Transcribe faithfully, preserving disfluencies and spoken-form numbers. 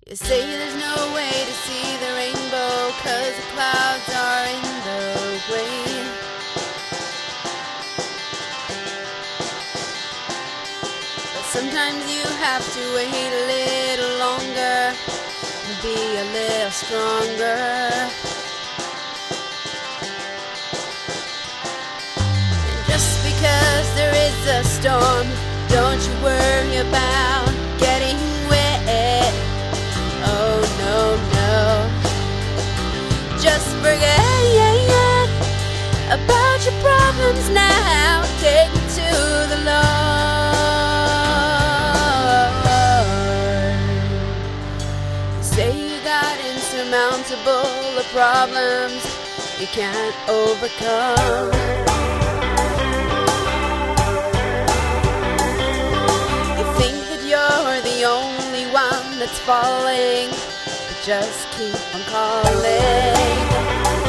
You say there's no way to see the rainbow 'cause the clouds are in the way. But sometimes you have to wait a little longer and be a little stronger. And just because there is a storm, don't you worry about getting wet. Oh no, no. Just forget about your problems now. Take it to the Lord. Say you got insurmountable problems you can't overcome. You think that you're the only one that's falling, but just keep on calling.